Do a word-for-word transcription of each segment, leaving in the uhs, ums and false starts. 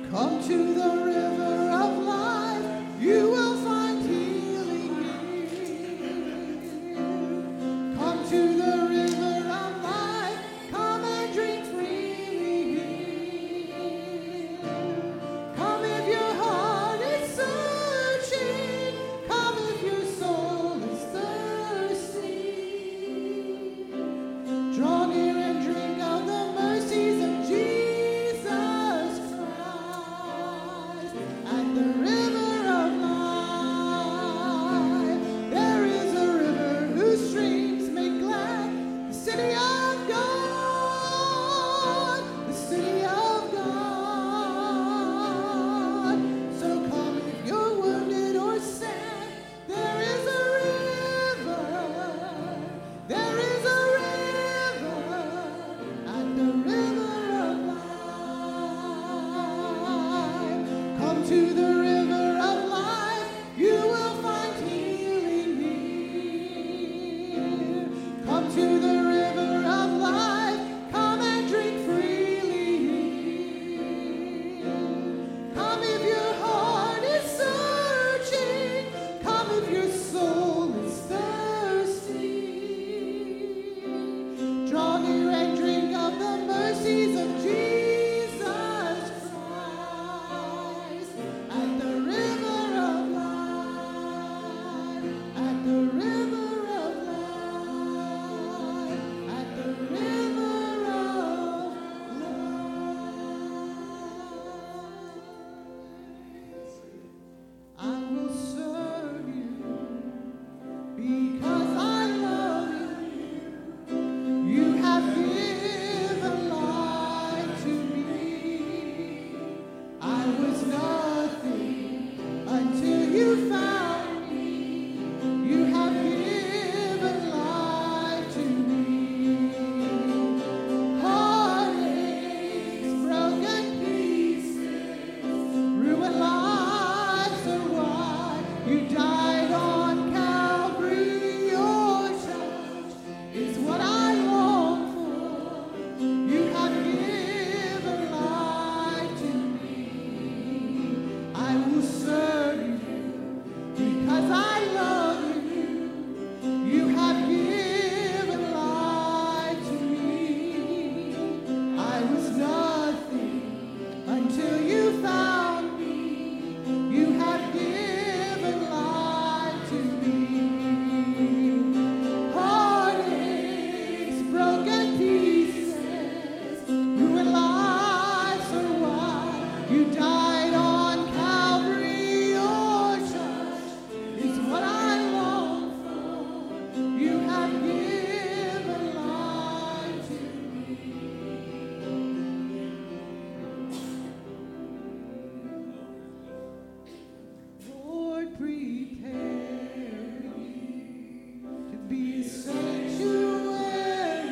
Come to the river of life, you will find healing here. Come to the river of life, come and drink freely here. Come if your heart is searching, come if your soul is thirsty. Draw near and drink of the mercies of Jesus. The river of life, there is a river whose streams make glad the city of God, the city of God. So come if you're wounded or sad, there is a river, there is a river, and the river of life. Come to the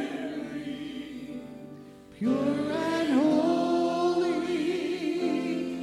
pure and holy,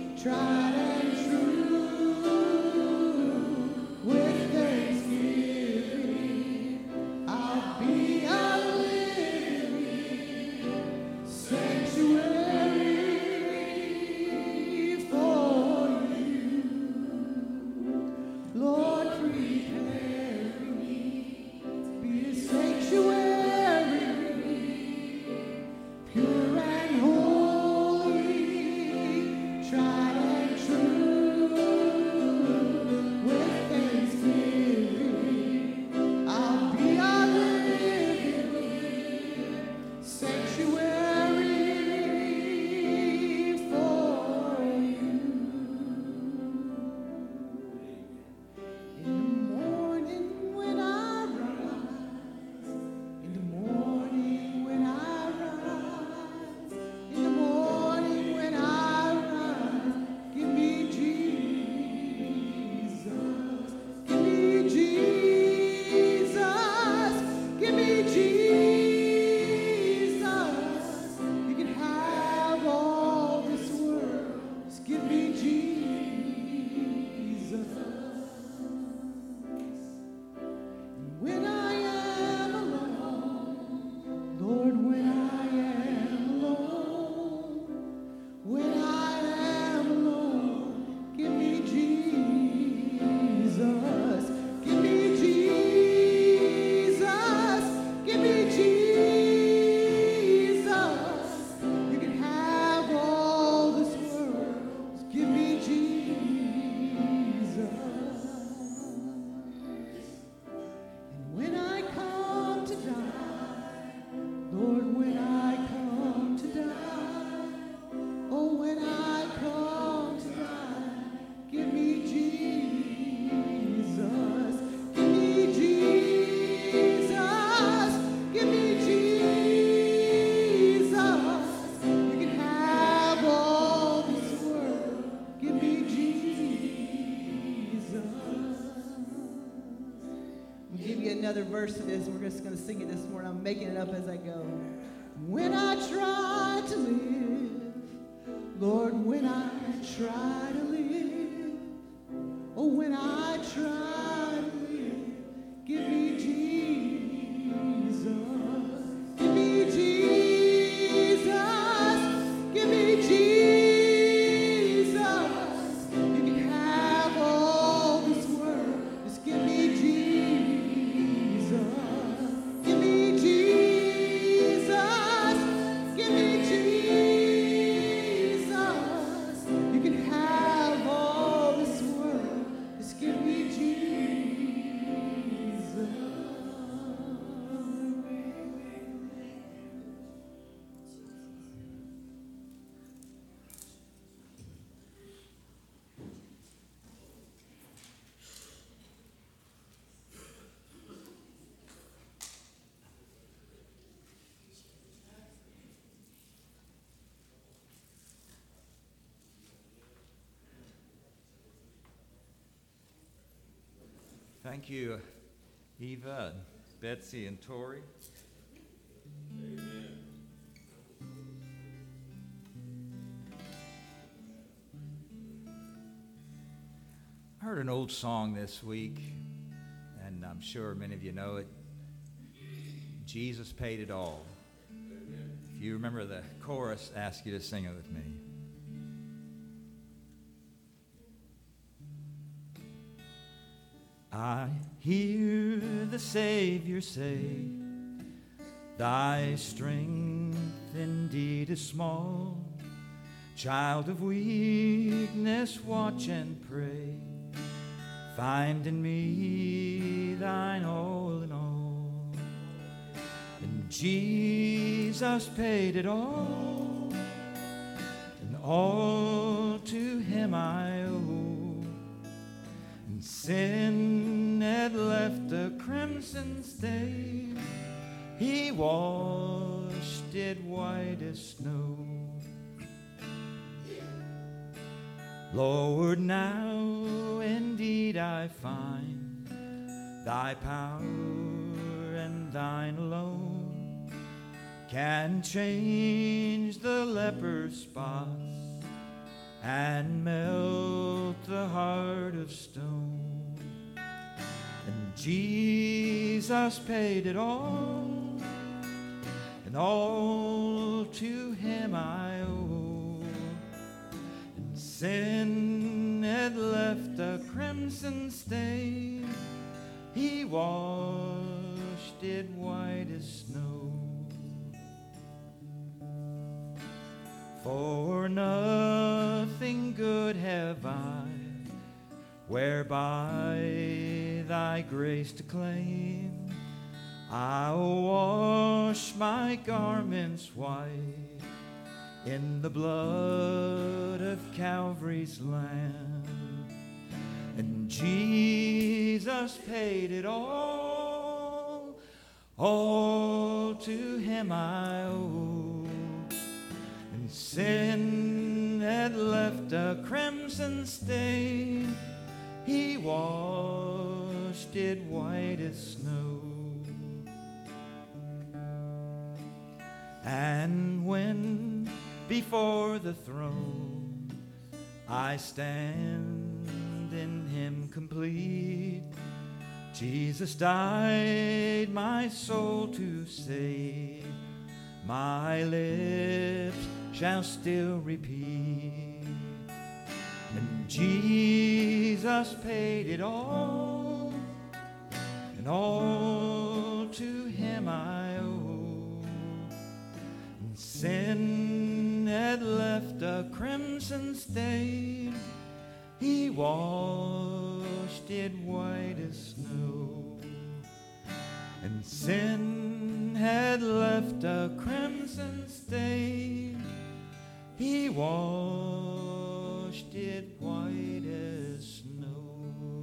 another verse of this. We're just going to sing it this morning. I'm making it up as I go. When I try to live, Lord, when I try to live, oh, when I try to live, give me Jesus, give me Jesus, give me Jesus. You can have all this world, just give me Jesus, give me Jesus, give me Jesus. You can have all this world, just give me Jesus. Thank you, Eva, and Betsy, and Tori. Amen. I heard an old song this week, and I'm sure many of you know it. Jesus paid it all. Amen. If you remember the chorus, I ask you to sing it with me. I hear the Savior say, thy strength indeed is small. Child of weakness, watch and pray. Find in me thine all in all. And Jesus paid it all, and all to him I owe. And sin had left a crimson stain, he washed it white as snow. Lord, now indeed I find thy power and thine alone can change the leper's spots and melt the heart of stone. And Jesus paid it all, and all to him I owe. And sin had left a crimson stain, he washed it white as snow. For nothing good have I, whereby thy grace to claim. I'll wash my garments white in the blood of Calvary's Lamb. And Jesus paid it all, all to him I owe. And sin had left a crimson stain, he washed it white as snow. And when before the throne I stand in him complete, Jesus died my soul to save, my lips shall still repeat. And Jesus paid it all, and all to him I owe. And sin had left a crimson stain, he washed it white as snow. And sin had left a crimson stain, he washed it white as snow.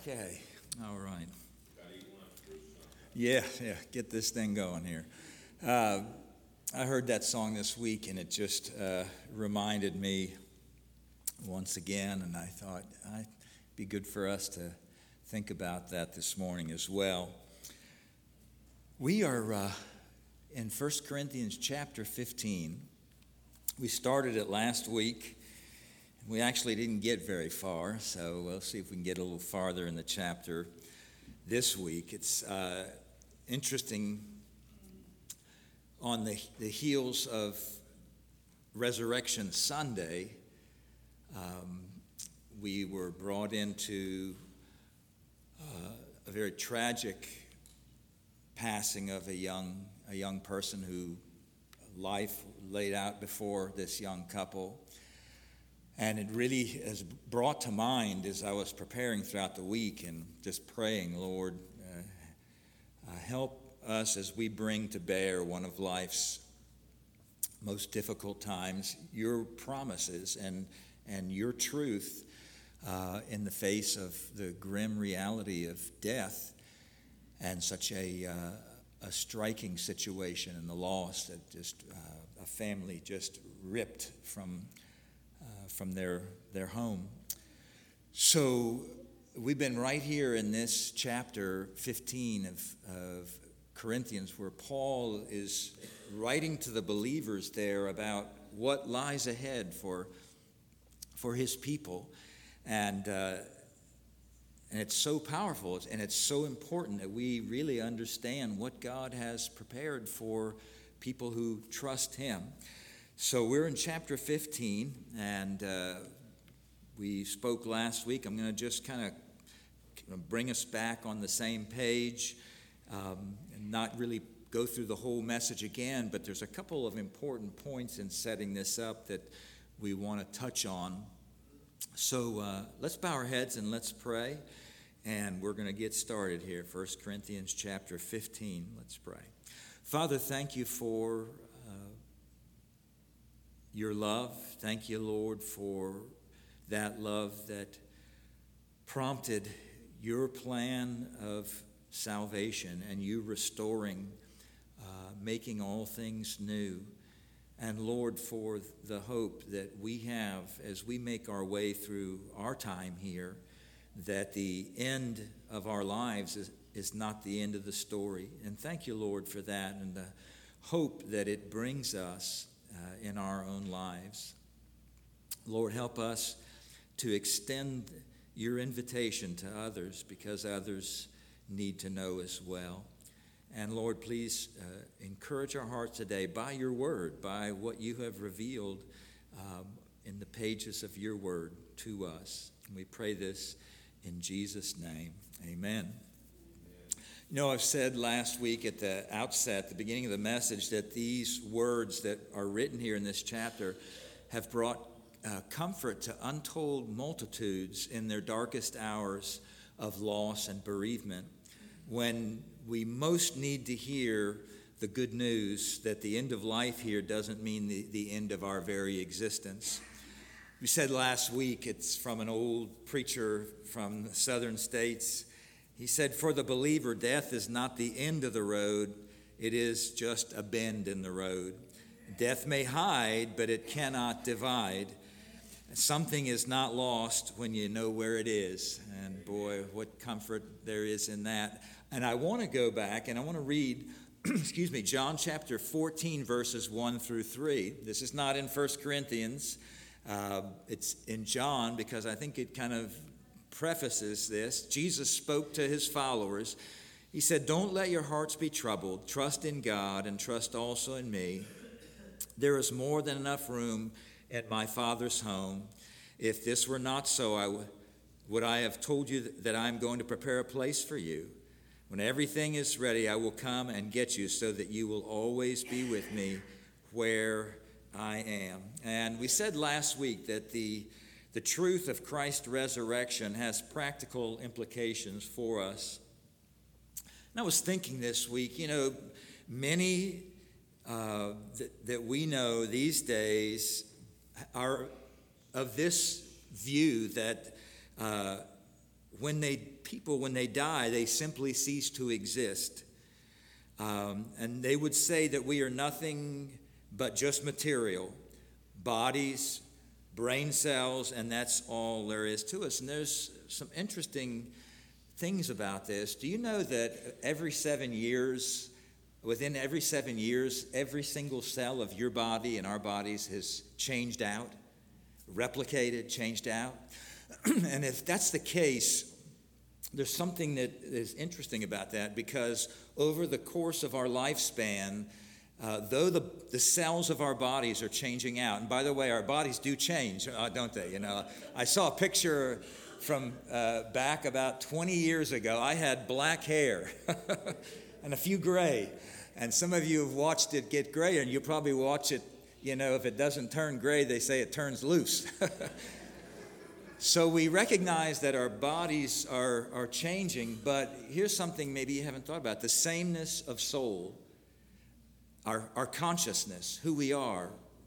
Okay, all right. Yeah, yeah, get this thing going here. Uh, I heard that song this week, and it just uh, reminded me once again, and I thought it'd be good for us to think about that this morning as well. We are uh, in First Corinthians chapter fifteen. We started it last week. We actually didn't get very far, so we'll see if we can get a little farther in the chapter this week. It's uh, interesting, on the, the heels of Resurrection Sunday, um, we were brought into uh, a very tragic passing of a young a young person who life laid out before this young couple. And it really has brought to mind, as I was preparing throughout the week and just praying, Lord, uh, uh, help us as we bring to bear one of life's most difficult times, your promises and, and your truth uh, in the face of the grim reality of death and such a, uh, a striking situation and the loss that just uh, a family just ripped from Uh, from their, their home. So we've been right here in this chapter fifteen of, of Corinthians, where Paul is writing to the believers there about what lies ahead for, for his people. And, uh, and it's so powerful, and it's so important that we really understand what God has prepared for people who trust him. So we're in chapter fifteen, and uh, we spoke last week. I'm going to just kind of bring us back on the same page um, and not really go through the whole message again, but there's a couple of important points in setting this up that we want to touch on. So uh, let's bow our heads and let's pray, and we're going to get started here. First Corinthians chapter fifteen. Let's pray. Father, thank you for your love. Thank you, Lord, for that love that prompted your plan of salvation and you restoring, uh, making all things new. And Lord, for the hope that we have as we make our way through our time here, that the end of our lives is, is not the end of the story. And thank you, Lord, for that and the hope that it brings us Uh, in our own lives. Lord, help us to extend your invitation to others, because others need to know as well. And Lord, please uh, encourage our hearts today by your word, by what you have revealed um, in the pages of your word to us. And we pray this in Jesus' name. Amen. You know, I've said last week at the outset, the beginning of the message, that these words that are written here in this chapter have brought uh, comfort to untold multitudes in their darkest hours of loss and bereavement, when we most need to hear the good news that the end of life here doesn't mean the, the end of our very existence. We said last week, it's from an old preacher from the southern states. He said, for the believer, death is not the end of the road. It is just a bend in the road. Death may hide, but it cannot divide. Something is not lost when you know where it is. And boy, what comfort there is in that. And I want to go back and I want to read, excuse me, John chapter fourteen, verses one through three. This is not in First Corinthians. Uh, it's in John, because I think it kind of prefaces this. Jesus spoke to his followers. He said, don't let your hearts be troubled. Trust in God and trust also in me. There is more than enough room at my Father's home. If this were not so, I w- would I have told you that I am going to prepare a place for you. When everything is ready, I will come and get you, so that you will always be with me where I am. And we said last week that the The truth of Christ's resurrection has practical implications for us. And I was thinking this week, you know, many uh, that, that we know these days are of this view that uh, when they people, when they die, they simply cease to exist. Um, and they would say that we are nothing but just material, bodies, brain cells, and that's all there is to us. And there's some interesting things about this. Do you know that every seven years, within every seven years, every single cell of your body and our bodies has changed out, replicated, changed out? And if that's the case, there's something that is interesting about that, because over the course of our lifespan, uh, though the, the cells of our bodies are changing out, and by the way, our bodies do change, uh, don't they? You know, I saw a picture from uh, back about twenty years ago. I had black hair and a few gray, and some of you have watched it get gray, and you'll probably watch it, you know, if it doesn't turn gray, they say it turns loose. So we recognize that our bodies are, are changing, but here's something maybe you haven't thought about. The sameness of soul, our, our consciousness, who we are,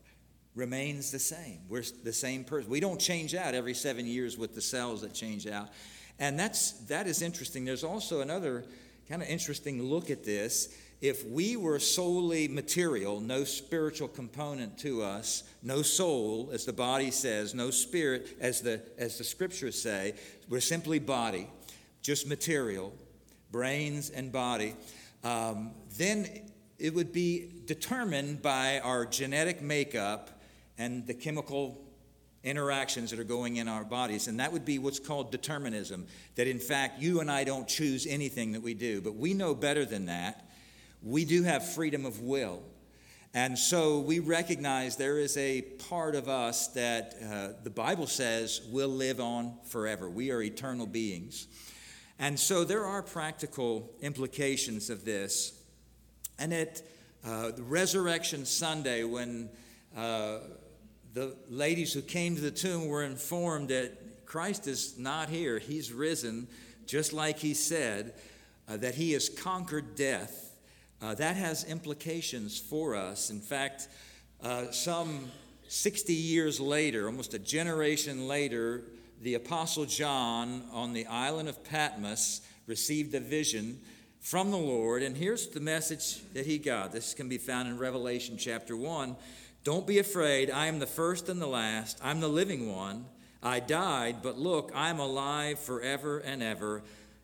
remains the same. We're the same person. We don't change out every seven years with the cells that change out. And that's, that is interesting. There's also another kind of interesting look at this. If we were solely material, no spiritual component to us, no soul, as the body says, no spirit, as the as the scriptures say, we're simply body, just material, brains and body, um, then it would be determined by our genetic makeup and the chemical interactions that are going in our bodies. And that would be what's called determinism, that in fact you and I don't choose anything that we do, but we know better than that. We do have freedom of will. And so we recognize there is a part of us that uh, the Bible says will live on forever. We are eternal beings. And so there are practical implications of this. And at uh, the Resurrection Sunday, when uh, the ladies who came to the tomb were informed that Christ is not here, he's risen, just like he said, uh, that he has conquered death. Uh, that has implications for us. In fact, uh, some sixty years later, almost a generation later, the Apostle John on the island of Patmos received a vision from the Lord. And here's the message that he got. This can be found in Revelation chapter one. Don't be afraid. I am the first and the last. I'm the living one. I died, but look, I'm alive forever and ever.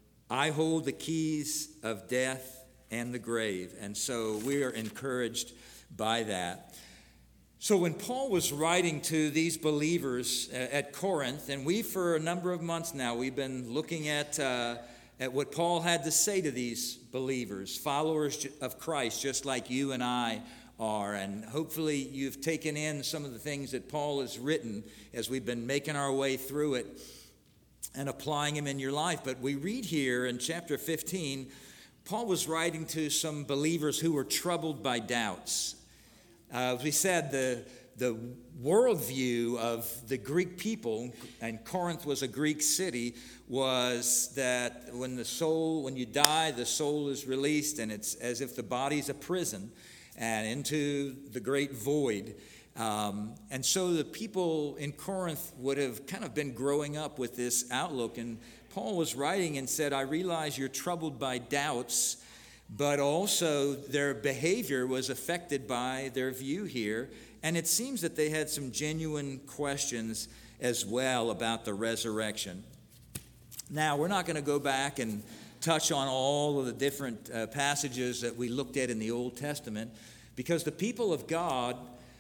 I hold the keys of death and the grave. And so we are encouraged by that. So when Paul was writing to these believers at Corinth, and we for a number of months now, we've been looking at, uh, at what Paul had to say to these believers, followers of Christ, just like you and I are. And hopefully you've taken in some of the things that Paul has written as we've been making our way through it and applying them in your life. But we read here in chapter fifteen, Paul was writing to some believers who were troubled by doubts. Uh, as we said, the, the worldview of the Greek people, and Corinth was a Greek city, was that when the soul, when you die, the soul is released, and it's as if the body's a prison and into the great void. Um, and so the people in Corinth would have kind of been growing up with this outlook. And Paul was writing and said, I realize you're troubled by doubts, but also their behavior was affected by their view here. And it seems that they had some genuine questions as well about the resurrection. Now, we're not going to go back and touch on all of the different uh, passages that we looked at in the Old Testament, because the people of God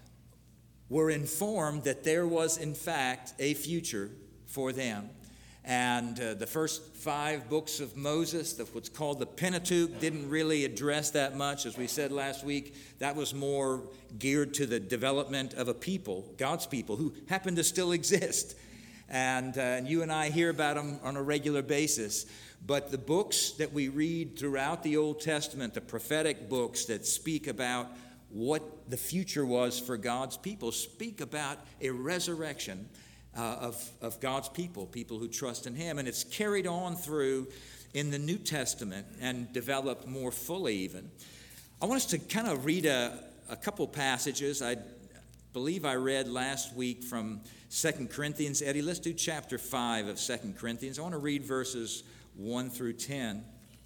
were informed that there was, in fact, a future for them. And uh, the first five books of Moses, the, what's called the Pentateuch, didn't really address that much. As we said last week, that was more geared to the development of a people, God's people, who happen to still exist. And, uh, and you and I hear about them on a regular basis. But the books that we read throughout the Old Testament, the prophetic books that speak about what the future was for God's people, speak about a resurrection Uh, of, of God's people, people who trust in him. And it's carried on through in the New Testament and developed more fully even. I want us to kind of read a, a couple passages. I believe I read last week from Second Corinthians. Eddie, let's do chapter five of Second Corinthians. I want to read verses one through ten.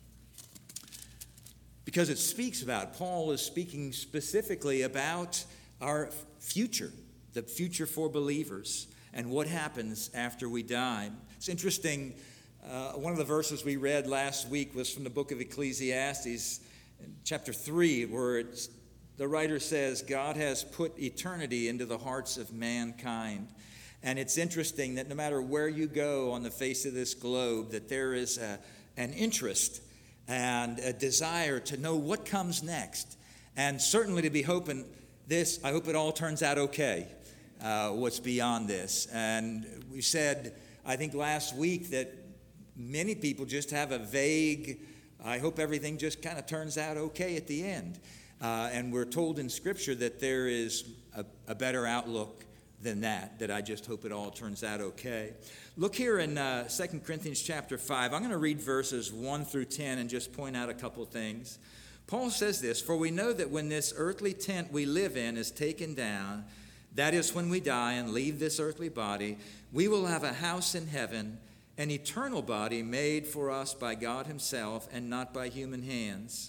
Because it speaks about, Paul is speaking specifically about our future, the future for believers, and what happens after we die. It's interesting, uh, one of the verses we read last week was from the book of Ecclesiastes, chapter three, where it's, the writer says, God has put eternity into the hearts of mankind. And it's interesting that no matter where you go on the face of this globe, that there is a, an interest and a desire to know what comes next. And certainly to be hoping this, I hope it all turns out okay, uh, what's beyond this. And we said, I think last week, that many people just have a vague, I hope everything just kind of turns out okay at the end. Uh, and we're told in Scripture that there is a, a better outlook than that, that I just hope it all turns out okay. Look here in uh, Second Corinthians chapter five. I'm going to read verses one through ten and just point out a couple things. Paul says this, "For we know that when this earthly tent we live in is taken down, that is when we die and leave this earthly body, we will have a house in heaven, an eternal body made for us by God himself and not by human hands."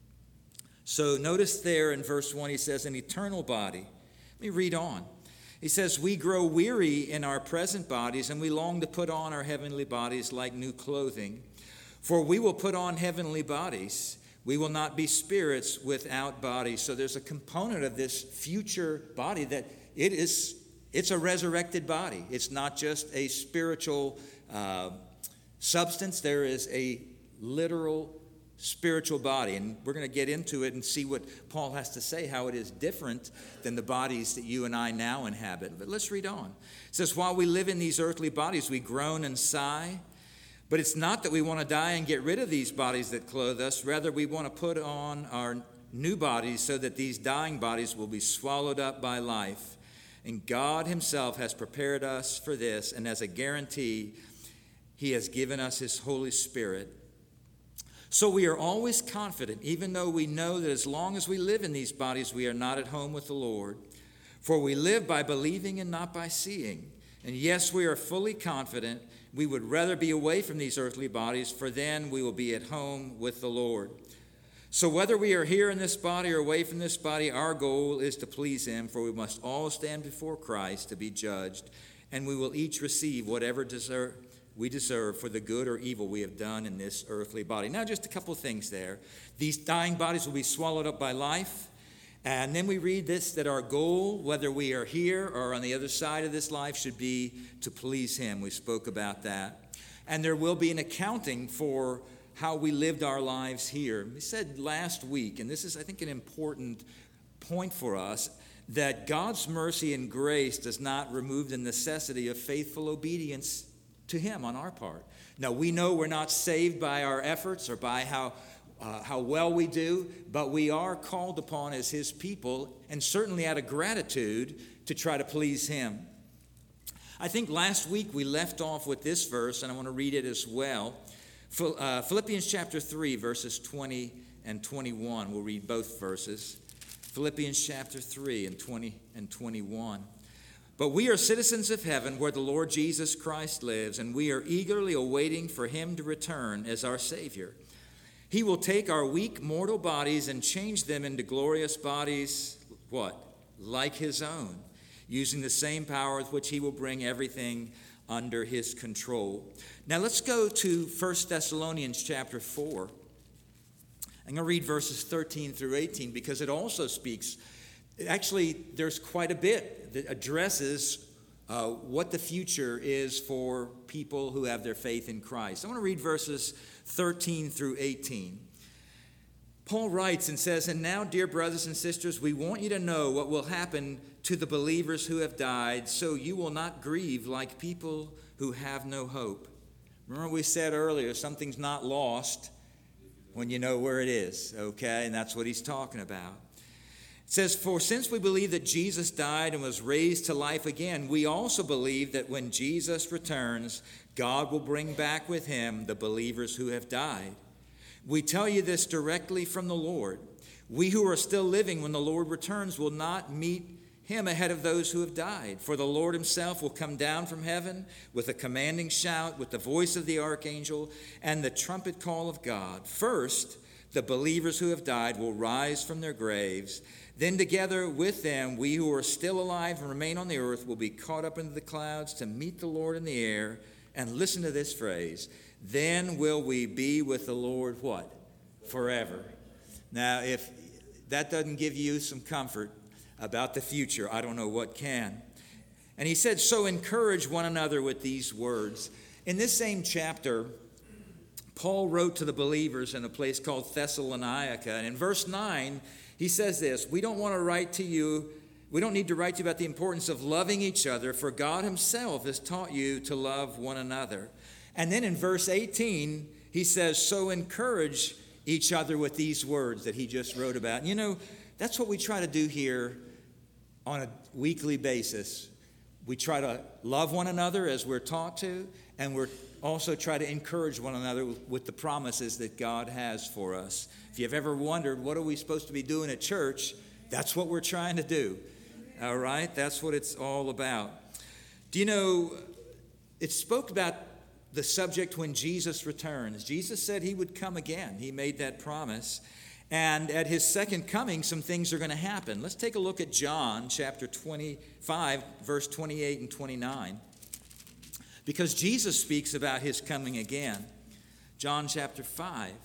So notice there in verse one, he says, an eternal body. Let me read on. He says, "We grow weary in our present bodies, and we long to put on our heavenly bodies like new clothing. For we will put on heavenly bodies. We will not be spirits without bodies." So there's a component of this future body that it is, it's a resurrected body. It's not just a spiritual uh, substance. There is a literal spiritual body, and we're going to get into it and see what Paul has to say, how it is different than the bodies that you and I now inhabit. But let's read on. It says, "While we live in these earthly bodies, we groan and sigh, but it's not that we want to die and get rid of these bodies that clothe us. Rather, we want to put on our new bodies so that these dying bodies will be swallowed up by life. And God himself has prepared us for this, and as a guarantee, he has given us his Holy Spirit. So we are always confident, even though we know that as long as we live in these bodies, we are not at home with the Lord. For we live by believing and not by seeing. And yes, we are fully confident we would rather be away from these earthly bodies, for then we will be at home with the Lord. So whether we are here in this body or away from this body, our goal is to please him, for we must all stand before Christ to be judged, and we will each receive whatever deserve we deserve for the good or evil we have done in this earthly body." Now, just a couple things there. These dying bodies will be swallowed up by life. And then we read this, that our goal, whether we are here or on the other side of this life, should be to please him. We spoke about that. And there will be an accounting for how we lived our lives here. We said last week, and this is, I think, an important point for us, that God's mercy and grace does not remove the necessity of faithful obedience to him on our part. Now, we know we're not saved by our efforts or by how uh, how well we do, but we are called upon as his people, and certainly out of gratitude, to try to please him. I think last week we left off with this verse, and I want to read it as well. Philippians chapter three, verses twenty and twenty-one. We'll read both verses. Philippians chapter three and twenty and twenty-one. "But we are citizens of heaven, where the Lord Jesus Christ lives, and we are eagerly awaiting for him to return as our Savior. He will take our weak mortal bodies and change them into glorious bodies," what? "Like his own, using the same power with which he will bring everything under his control." Now let's go to First Thessalonians chapter four. I'm going to read verses thirteen through eighteen because it also speaks. Actually, there's quite a bit that addresses uh, what the future is for people who have their faith in Christ. I want to read verses thirteen through eighteen. Paul writes and says, "And now, dear brothers and sisters, we want you to know what will happen to the believers who have died, so you will not grieve like people who have no hope." Remember we said earlier, something's not lost when you know where it is, okay? And that's what he's talking about. It says, "For since we believe that Jesus died and was raised to life again, we also believe that when Jesus returns, God will bring back with him the believers who have died. We tell you this directly from the Lord. We who are still living when the Lord returns will not meet him ahead of those who have died. For the Lord himself will come down from heaven with a commanding shout, with the voice of the archangel, and the trumpet call of God. First, the believers who have died will rise from their graves. Then together with them, we who are still alive and remain on the earth will be caught up into the clouds to meet the Lord in the air. And listen to this phrase, then will we be with the Lord, what? Forever. Now, if that doesn't give you some comfort about the future, I don't know what can. And he said, so encourage one another with these words. In this same chapter, Paul wrote to the believers in a place called Thessalonica. And in verse nine, he says this, we don't want to write to you, we don't need to write to you about the importance of loving each other, for God himself has taught you to love one another. And then in verse eighteen, he says, so encourage each other with these words that he just wrote about. And you know, that's what we try to do here on a weekly basis. We try to love one another as we're taught to, and we're also try to encourage one another with the promises that God has for us. If you've ever wondered, what are we supposed to be doing at church? That's what we're trying to do. All right? That's what it's all about. Do you know, it spoke about the subject when Jesus returns. Jesus said he would come again. He made that promise. And at his second coming, some things are going to happen. Let's take a look at John chapter twenty-five, verse twenty-eight and twenty-nine. Because Jesus speaks about his coming again. John chapter five.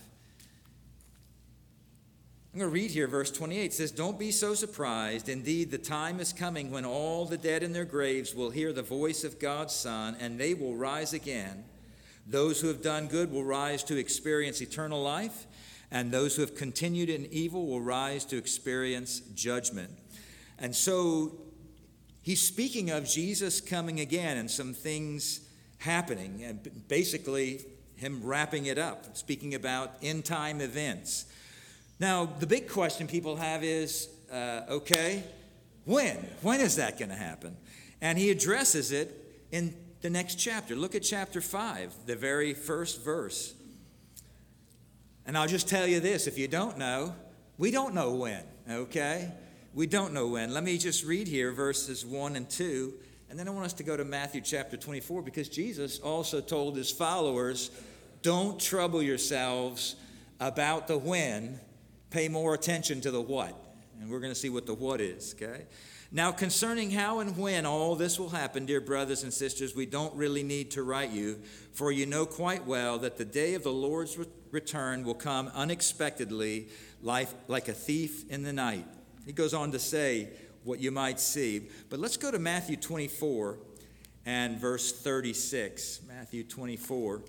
I'm going to read here verse twenty-eight. It says, don't be so surprised. Indeed, the time is coming when all the dead in their graves will hear the voice of God's Son, and they will rise again. Those who have done good will rise to experience eternal life, and those who have continued in evil will rise to experience judgment. And so he's speaking of Jesus coming again and some things happening, and basically him wrapping it up, speaking about end-time events. Now, the big question people have is, uh, okay, when? When is that going to happen? And he addresses it in the next chapter. Look at chapter five, the very first verse. And I'll just tell you this, if you don't know, we don't know when, okay? We don't know when. Let me just read here verses one and two, and then I want us to go to Matthew chapter twenty-four, because Jesus also told his followers, don't trouble yourselves about the when, pay more attention to the what. And we're going to see what the what is, okay? Now, concerning how and when all this will happen, dear brothers and sisters, we don't really need to write you, for you know quite well that the day of the Lord's re- return will come unexpectedly, like, like a thief in the night. He goes on to say what you might see. But let's go to Matthew twenty-four and verse thirty-six. Matthew twenty-four,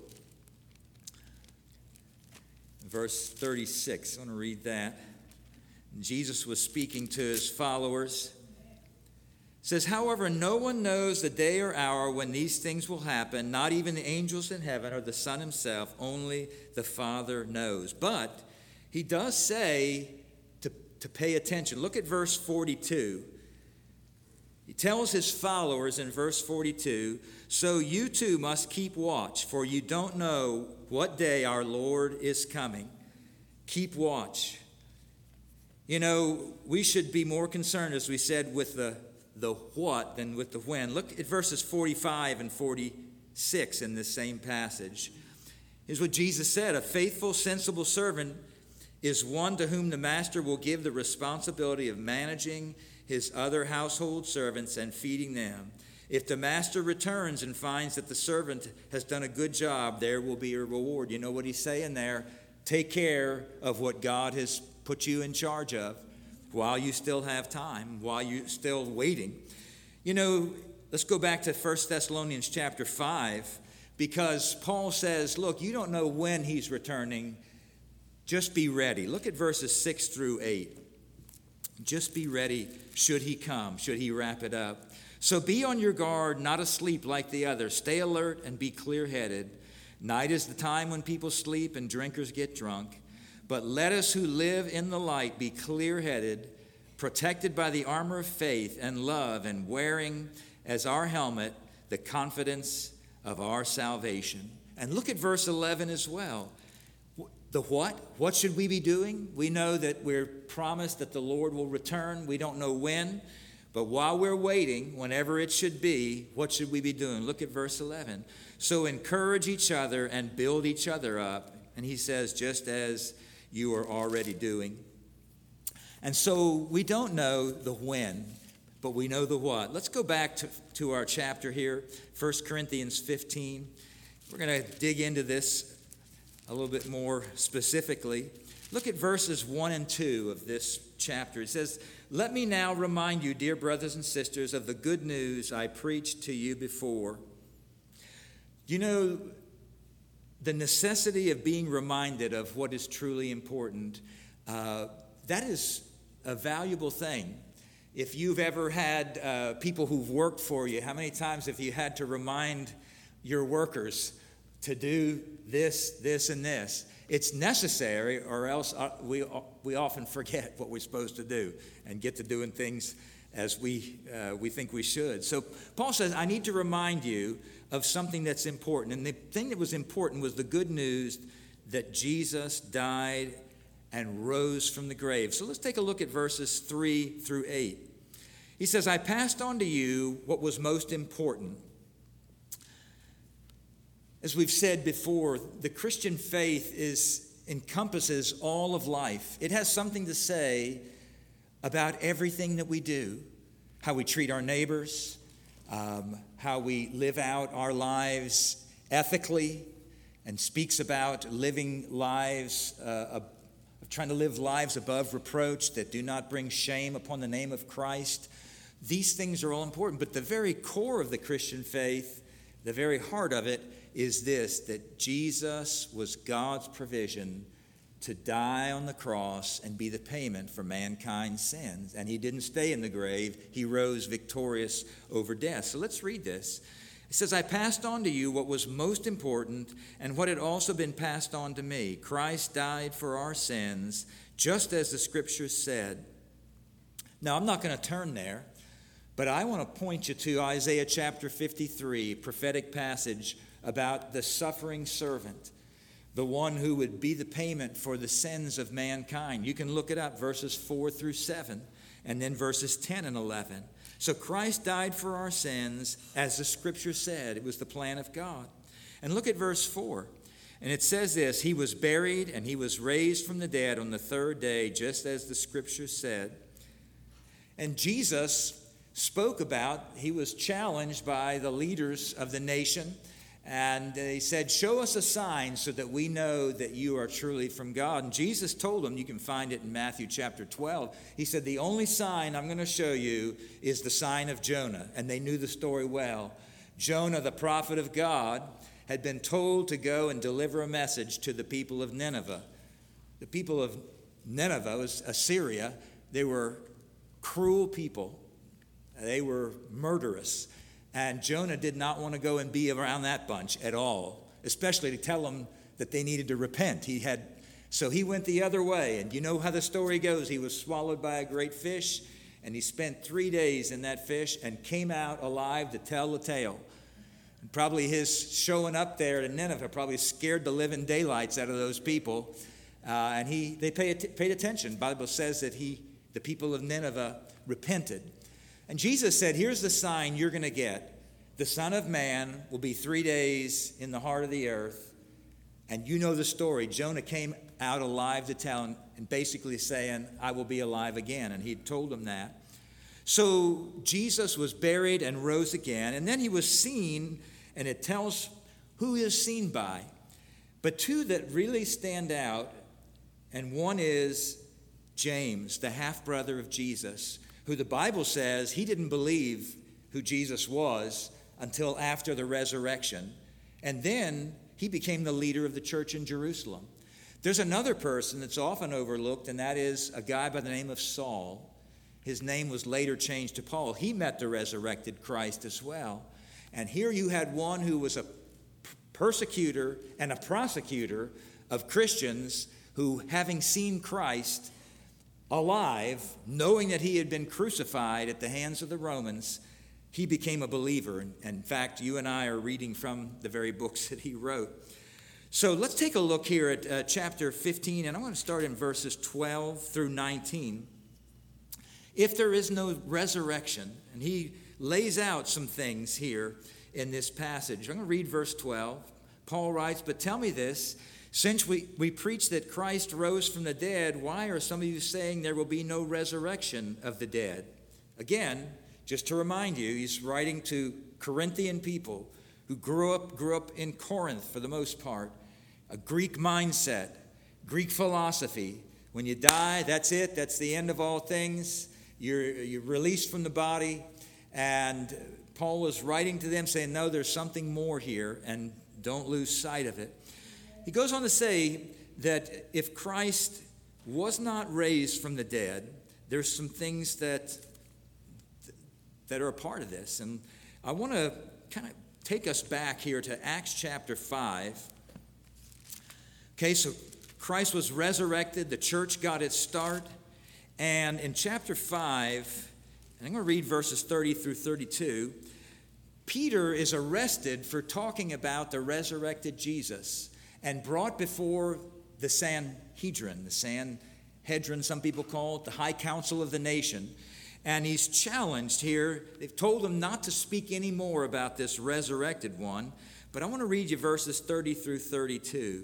verse thirty-six. I want to read that. Jesus was speaking to his followers. It says, however, no one knows the day or hour when these things will happen, not even the angels in heaven or the Son himself, only the Father knows. But he does say to, to pay attention. Look at verse forty-two. He tells his followers in verse forty-two, so you too must keep watch, for you don't know what day our Lord is coming. Keep watch. You know, we should be more concerned, as we said, with the the what than with the when. Look at verses forty-five and forty-six in this same passage. Here's what Jesus said, a faithful, sensible servant is one to whom the master will give the responsibility of managing his other household servants and feeding them. If the master returns and finds that the servant has done a good job, there will be a reward. You know what he's saying there? Take care of what God has put you in charge of while you still have time, while you're still waiting. You know, let's go back to First Thessalonians chapter five, because Paul says, look, you don't know when he's returning. Just be ready. Look at verses six through eight. Just be ready should he come, should he wrap it up. So be on your guard, not asleep like the others. Stay alert and be clear-headed. Night is the time when people sleep and drinkers get drunk. But let us who live in the light be clear-headed, protected by the armor of faith and love, and wearing as our helmet the confidence of our salvation. And look at verse eleven as well. The what? What should we be doing? We know that we're promised that the Lord will return. We don't know when. But while we're waiting, whenever it should be, what should we be doing? Look at verse eleven. So encourage each other and build each other up. And he says, just as you are already doing. And so we don't know the when, but we know the what. Let's go back to, to our chapter here, First Corinthians fifteen. We're going to dig into this a little bit more specifically. Look at verses one and two of this chapter. It says, let me now remind you, dear brothers and sisters, of the good news I preached to you before. You know, the necessity of being reminded of what is truly important, uh, that is a valuable thing. If you've ever had uh, people who've worked for you, how many times have you had to remind your workers to do this, this, and this? It's necessary, or else we we often forget what we're supposed to do and get to doing things as we uh, we think we should. So Paul says, I need to remind you of something that's important. And the thing that was important was the good news that Jesus died and rose from the grave. So let's take a look at verses three through eight. He says, I passed on to you what was most important. As we've said before, the Christian faith is encompasses all of life. It has something to say about everything that we do, how we treat our neighbors, um, how we live out our lives ethically, and speaks about living lives, uh, of trying to live lives above reproach that do not bring shame upon the name of Christ. These things are all important, but the very core of the Christian faith, the very heart of it, is this, that Jesus was God's provision to die on the cross and be the payment for mankind's sins. And he didn't stay in the grave. He rose victorious over death. So let's read this. It says, I passed on to you what was most important and what had also been passed on to me. Christ died for our sins, just as the Scriptures said. Now, I'm not going to turn there, but I want to point you to Isaiah chapter fifty-three, prophetic passage about the suffering servant, the one who would be the payment for the sins of mankind. You can look it up, verses four through seven, and then verses ten and eleven. So Christ died for our sins, as the Scripture said. It was the plan of God. And look at verse four. And it says this, he was buried and he was raised from the dead on the third day, just as the Scripture said. And Jesus spoke about, he was challenged by the leaders of the nation. And they said, show us a sign so that we know that you are truly from God. And Jesus told them, you can find it in Matthew chapter twelve. He said, the only sign I'm going to show you is the sign of Jonah. And they knew the story well. Jonah, the prophet of God, had been told to go and deliver a message to the people of Nineveh. The people of Nineveh was Assyria. They were cruel people. They were murderous. And Jonah did not want to go and be around that bunch at all, especially to tell them that they needed to repent. He had, so he went the other way. And you know how the story goes. He was swallowed by a great fish, and he spent three days in that fish and came out alive to tell the tale. And probably his showing up there in Nineveh probably scared the living daylights out of those people. Uh, and he they paid, paid attention. The Bible says that he, the people of Nineveh repented. And Jesus said, here's the sign you're going to get. The Son of Man will be three days in the heart of the earth. And you know the story. Jonah came out alive to tell, and basically saying, I will be alive again. And he told them that. So Jesus was buried and rose again. And then he was seen, and it tells who he is seen by. But two that really stand out, and one is James, the half-brother of Jesus, who the Bible says he didn't believe who Jesus was until after the resurrection. And then he became the leader of the church in Jerusalem. There's another person that's often overlooked, and that is a guy by the name of Saul. His name was later changed to Paul. He met the resurrected Christ as well. And here you had one who was a persecutor and a prosecutor of Christians who, having seen Christ alive, knowing that he had been crucified at the hands of the Romans, he became a believer. And in fact, you and I are reading from the very books that he wrote. So let's take a look here at uh, chapter fifteen, and I want to start in verses twelve through nineteen. If there is no resurrection, and he lays out some things here in this passage. I'm going to read verse twelve. Paul writes, "But tell me this, since we, we preach that Christ rose from the dead, why are some of you saying there will be no resurrection of the dead?" Again, just to remind you, he's writing to Corinthian people who grew up, grew up in Corinth for the most part, a Greek mindset, Greek philosophy. When you die, that's it. That's the end of all things. You're, you're released from the body. And Paul was writing to them saying, no, there's something more here, and don't lose sight of it. He goes on to say that if Christ was not raised from the dead, there's some things that, that are a part of this. And I want to kind of take us back here to Acts chapter five. Okay, so Christ was resurrected. The church got its start. And in chapter five, and I'm going to read verses thirty through thirty-two, Peter is arrested for talking about the resurrected Jesus and brought before the Sanhedrin, the Sanhedrin, some people call it, the high council of the nation. And he's challenged here. They've told him not to speak any more about this resurrected one. But I want to read you verses thirty through thirty-two.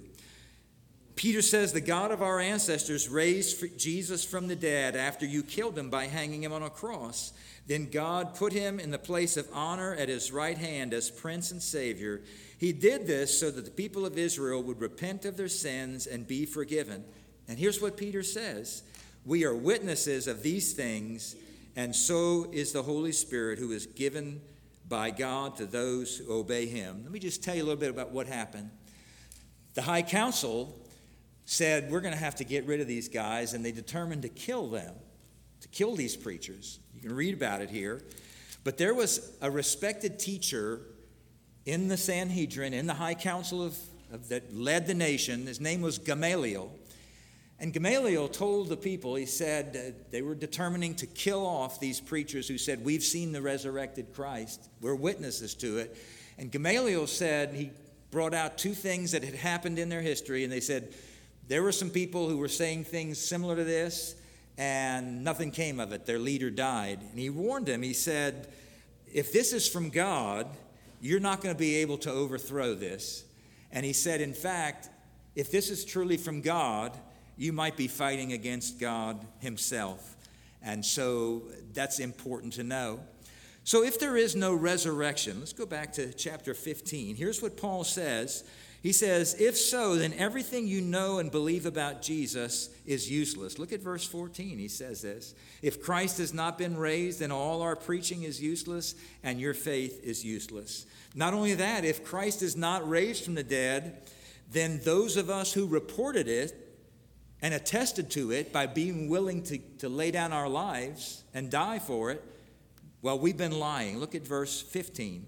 Peter says, "The God of our ancestors raised Jesus from the dead after you killed him by hanging him on a cross. Then God put him in the place of honor at his right hand as Prince and Savior. He did this so that the people of Israel would repent of their sins and be forgiven." And here's what Peter says: "We are witnesses of these things, and so is the Holy Spirit who is given by God to those who obey him." Let me just tell you a little bit about what happened. The high council said, we're going to have to get rid of these guys, and they determined to kill them, to kill these preachers. You can read about it here. But there was a respected teacher in the Sanhedrin, in the high council of, of that led the nation. His name was Gamaliel. And Gamaliel told the people, he said uh, they were determining to kill off these preachers who said, we've seen the resurrected Christ. We're witnesses to it. And Gamaliel said, he brought out two things that had happened in their history, and they said, there were some people who were saying things similar to this, and nothing came of it. Their leader died. And he warned them. He said, if this is from God, you're not going to be able to overthrow this. And he said, in fact, if this is truly from God, you might be fighting against God himself. And so that's important to know. So if there is no resurrection, let's go back to chapter fifteen. Here's what Paul says. He says, if so, then everything you know and believe about Jesus is useless. Look at verse fourteen. He says this: if Christ has not been raised, then all our preaching is useless and your faith is useless. Not only that, if Christ is not raised from the dead, then those of us who reported it and attested to it by being willing to, to lay down our lives and die for it, well, we've been lying. Look at verse fifteen.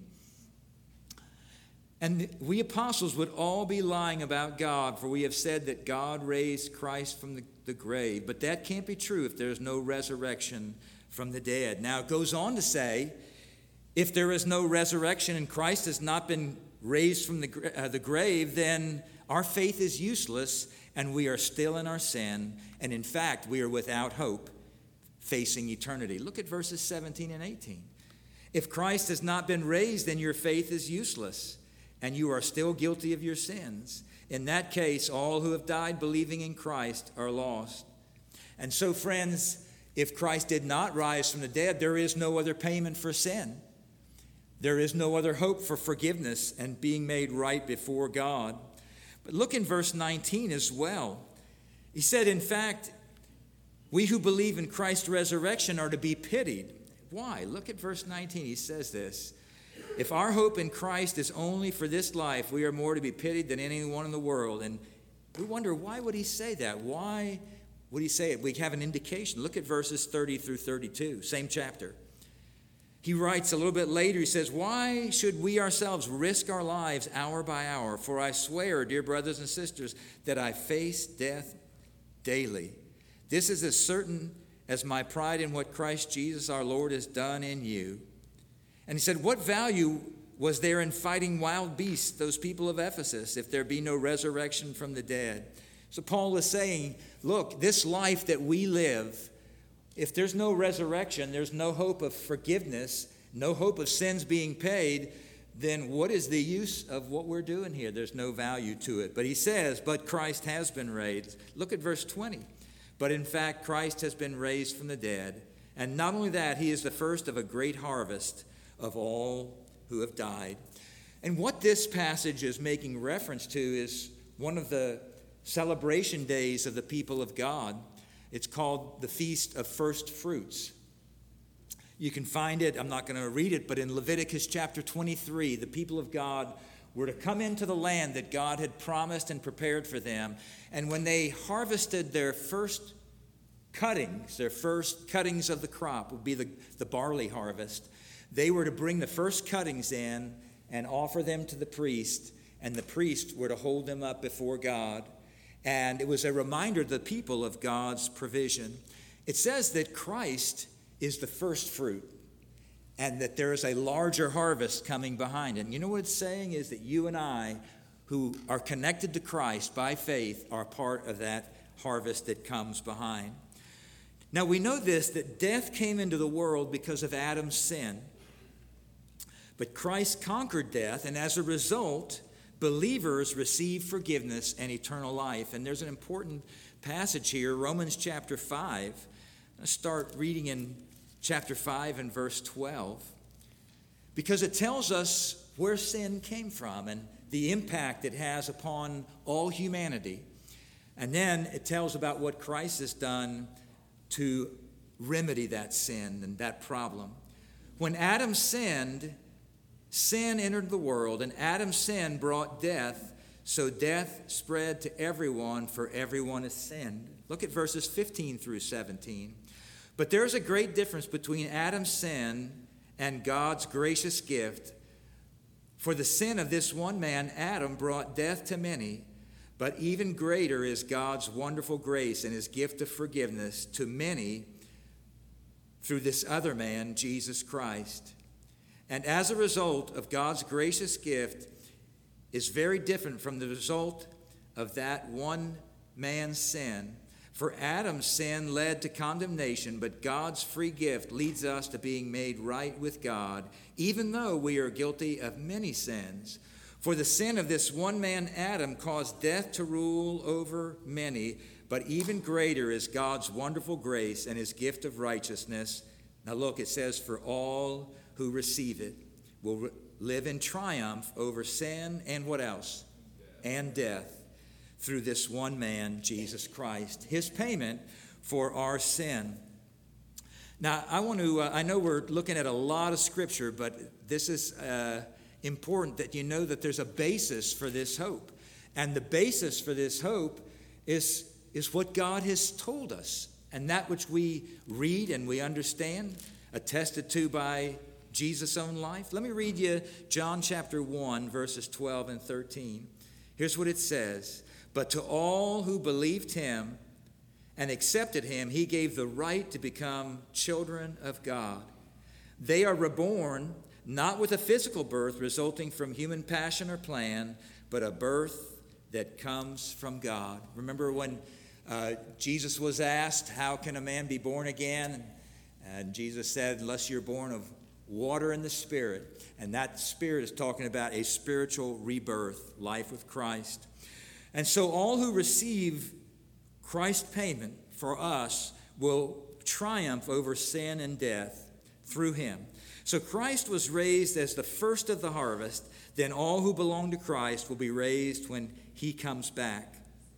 And we apostles would all be lying about God, for we have said that God raised Christ from the, the grave. But that can't be true if there's no resurrection from the dead. Now it goes on to say, if there is no resurrection and Christ has not been raised from the, uh, the grave, then our faith is useless and we are still in our sin. And in fact, we are without hope facing eternity. Look at verses seventeen and eighteen. If Christ has not been raised, then your faith is useless, and you are still guilty of your sins. In that case, all who have died believing in Christ are lost. And so, friends, if Christ did not rise from the dead, there is no other payment for sin. There is no other hope for forgiveness and being made right before God. But look in verse nineteen as well. He said, in fact, we who believe in Christ's resurrection are to be pitied. Why? Look at verse nineteen. He says this: if our hope in Christ is only for this life, we are more to be pitied than anyone in the world. And we wonder, why would he say that? Why would he say it? We have an indication. Look at verses thirty through thirty-two, same chapter. He writes a little bit later, he says, why should we ourselves risk our lives hour by hour? For I swear, dear brothers and sisters, that I face death daily. This is as certain as my pride in what Christ Jesus our Lord has done in you. And he said, what value was there in fighting wild beasts, those people of Ephesus, if there be no resurrection from the dead? So Paul is saying, look, this life that we live, if there's no resurrection, there's no hope of forgiveness, no hope of sins being paid, then what is the use of what we're doing here? There's no value to it. But he says, but Christ has been raised. Look at verse twenty. But in fact, Christ has been raised from the dead. And not only that, he is the first of a great harvest of all who have died. And what this passage is making reference to is one of the celebration days of the people of God. It's called the Feast of First Fruits. You can find it, I'm not going to read it, but in Leviticus chapter twenty-three, the people of God were to come into the land that God had promised and prepared for them. And when they harvested their first cuttings, their first cuttings of the crop would be the, the barley harvest, they were to bring the first cuttings in and offer them to the priest, and the priest were to hold them up before God. And it was a reminder to the people of God's provision. It says that Christ is the first fruit, and that there is a larger harvest coming behind it. And you know what it's saying is that you and I, who are connected to Christ by faith, are part of that harvest that comes behind. Now we know this, that death came into the world because of Adam's sin. But Christ conquered death, and as a result, believers receive forgiveness and eternal life. And there's an important passage here, Romans chapter five. Let's start reading in chapter five and verse twelve, because it tells us where sin came from and the impact it has upon all humanity. And then it tells about what Christ has done to remedy that sin and that problem. When Adam sinned, sin entered the world, and Adam's sin brought death, so death spread to everyone, for everyone has sinned. Look at verses fifteen through seventeen. But there's a great difference between Adam's sin and God's gracious gift. For the sin of this one man, Adam, brought death to many, but even greater is God's wonderful grace and his gift of forgiveness to many through this other man, Jesus Christ. And as a result of God's gracious gift is very different from the result of that one man's sin. For Adam's sin led to condemnation, but God's free gift leads us to being made right with God, even though we are guilty of many sins. For the sin of this one man, Adam, caused death to rule over many, but even greater is God's wonderful grace and his gift of righteousness. Now look, it says, for all who receive it will re- live in triumph over sin and what else? And death. Through this one man, Jesus Christ, his payment for our sin. Now, I want to, uh, I know we're looking at a lot of scripture, but this is uh, important that you know that there's a basis for this hope. And the basis for this hope is, is what God has told us, and that which we read and we understand, attested to by Jesus' own life. Let me read you John chapter one, verses twelve and thirteen. Here's what it says. But to all who believed him and accepted him, he gave the right to become children of God. They are reborn not with a physical birth resulting from human passion or plan, but a birth that comes from God. Remember when uh, Jesus was asked, how can a man be born again? And Jesus said, unless you're born of water and the Spirit. And that Spirit is talking about a spiritual rebirth, life with Christ. And so all who receive Christ's payment for us will triumph over sin and death through him. So Christ was raised as the first of the harvest. Then all who belong to Christ will be raised when he comes back.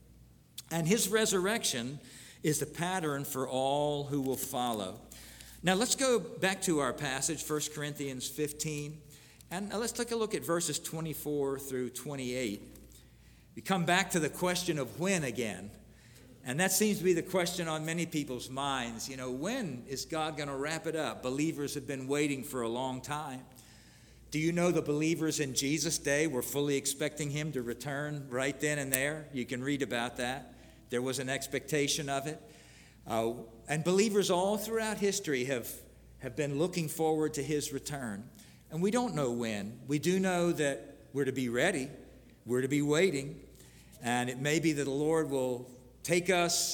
And his resurrection is the pattern for all who will follow. Now let's go back to our passage, First Corinthians fifteen. And let's take a look at verses twenty-four through twenty-eight. We come back to the question of when again. And that seems to be the question on many people's minds. You know, when is God going to wrap it up? Believers have been waiting for a long time. Do you know the believers in Jesus' day were fully expecting him to return right then and there? You can read about that. There was an expectation of it. Uh, and believers all throughout history have, have been looking forward to his return. And we don't know when. We do know that we're to be ready. We're to be waiting. And it may be that the Lord will take us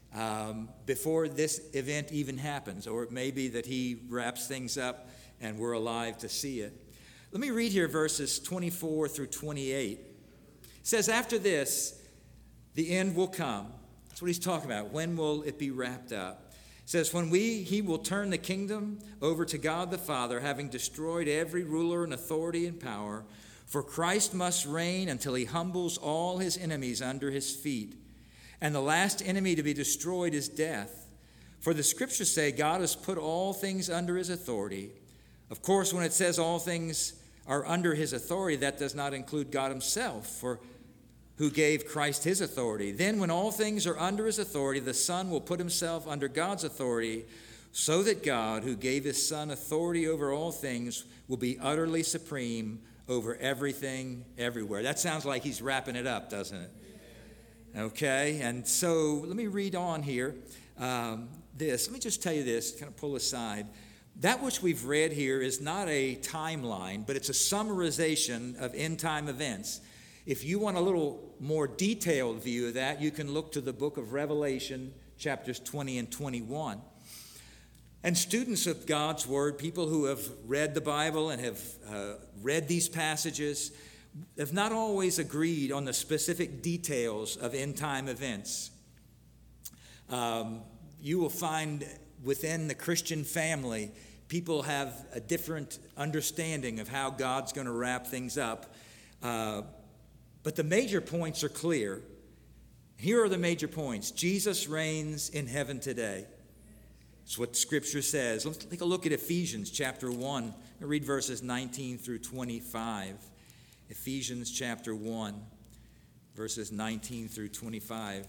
um, before this event even happens, or it may be that he wraps things up and we're alive to see it. Let me read here verses twenty-four through twenty-eight. It says, after this, the end will come. That's what he's talking about. When will it be wrapped up? It says, when we, he will turn the kingdom over to God the Father, having destroyed every ruler and authority and power. For Christ must reign until he humbles all his enemies under his feet. And the last enemy to be destroyed is death. For the scriptures say God has put all things under his authority. Of course, when it says all things are under his authority, that does not include God himself, for who gave Christ his authority. Then when all things are under his authority, the Son will put himself under God's authority, so that God, who gave his Son authority over all things, will be utterly supreme over everything, everywhere. That sounds like he's wrapping it up, doesn't it? Okay, and so let me read on here. Um, this, let me just tell you this, kind of pull aside. That which we've read here is not a timeline, but it's a summarization of end-time events. If you want a little more detailed view of that, you can look to the book of Revelation, chapters twenty and twenty-one. And students of God's Word, people who have read the Bible and have uh, read these passages, have not always agreed on the specific details of end-time events. Um, you will find within the Christian family, people have a different understanding of how God's going to wrap things up. Uh, but the major points are clear. Here are the major points. Jesus reigns in heaven today. That's what Scripture says. Let's take a look at Ephesians chapter one. I'll read verses nineteen through twenty-five. Ephesians chapter one, verses nineteen through twenty-five.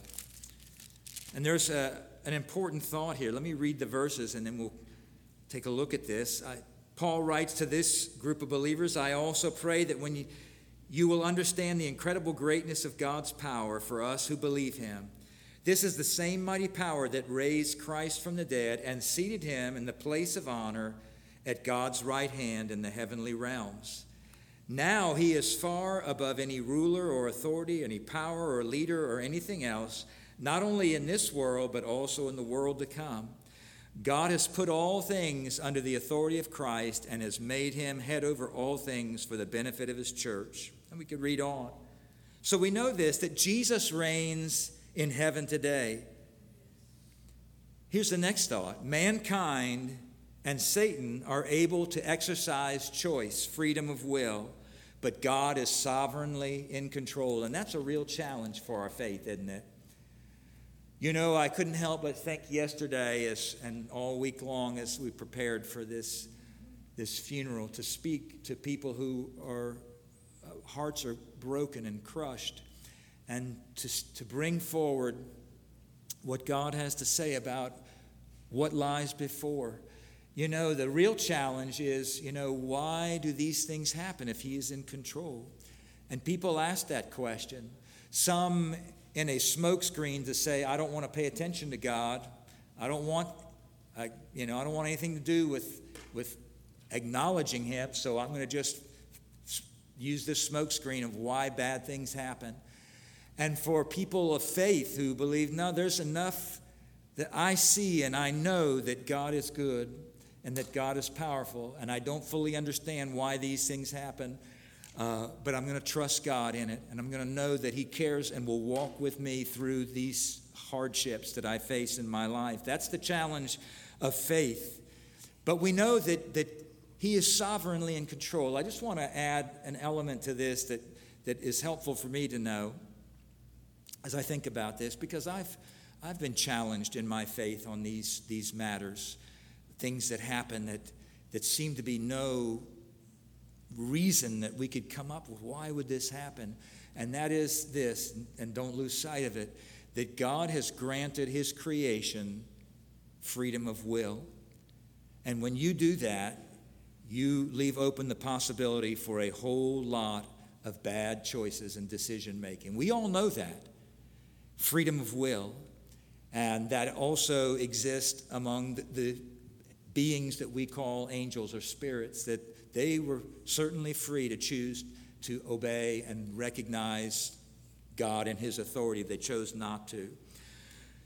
And there's a, an important thought here. Let me read the verses and then we'll take a look at this. I, Paul writes to this group of believers, I also pray that when you, you will understand the incredible greatness of God's power for us who believe him. This is the same mighty power that raised Christ from the dead and seated him in the place of honor at God's right hand in the heavenly realms. Now he is far above any ruler or authority, any power or leader or anything else, not only in this world, but also in the world to come. God has put all things under the authority of Christ and has made him head over all things for the benefit of his church. And we could read on. So we know this, that Jesus reigns in heaven today. Here's the next thought. Mankind and Satan are able to exercise choice, freedom of will, but God is sovereignly in control. And that's a real challenge for our faith, isn't it? You know, I couldn't help but think yesterday as, and all week long as we prepared for this, this funeral to speak to people who are, uh, hearts are broken and crushed, and to, to bring forward what God has to say about what lies before. You know, the real challenge is, you know, why do these things happen if he is in control? And people ask that question. Some in a smokescreen to say, I don't want to pay attention to God. I don't want, I, you know, I don't want anything to do with, with acknowledging him, so I'm going to just use this smokescreen of why bad things happen. And for people of faith who believe, no, there's enough that I see and I know that God is good and that God is powerful, and I don't fully understand why these things happen. Uh, but I'm going to trust God in it, and I'm going to know that he cares and will walk with me through these hardships that I face in my life. That's the challenge of faith. But we know that, that he is sovereignly in control. I just want to add an element to this that, that is helpful for me to know as I think about this, because I've, I've been challenged in my faith on these, these matters, things that happen that, that seem to be no reason that we could come up with. Why would this happen? And that is this, and don't lose sight of it, that God has granted his creation freedom of will. And when you do that, you leave open the possibility for a whole lot of bad choices and decision making. We all know that. Freedom of will. And that also exists among the, the beings that we call angels or spirits, that they were certainly free to choose to obey and recognize God and his authority. They chose not to.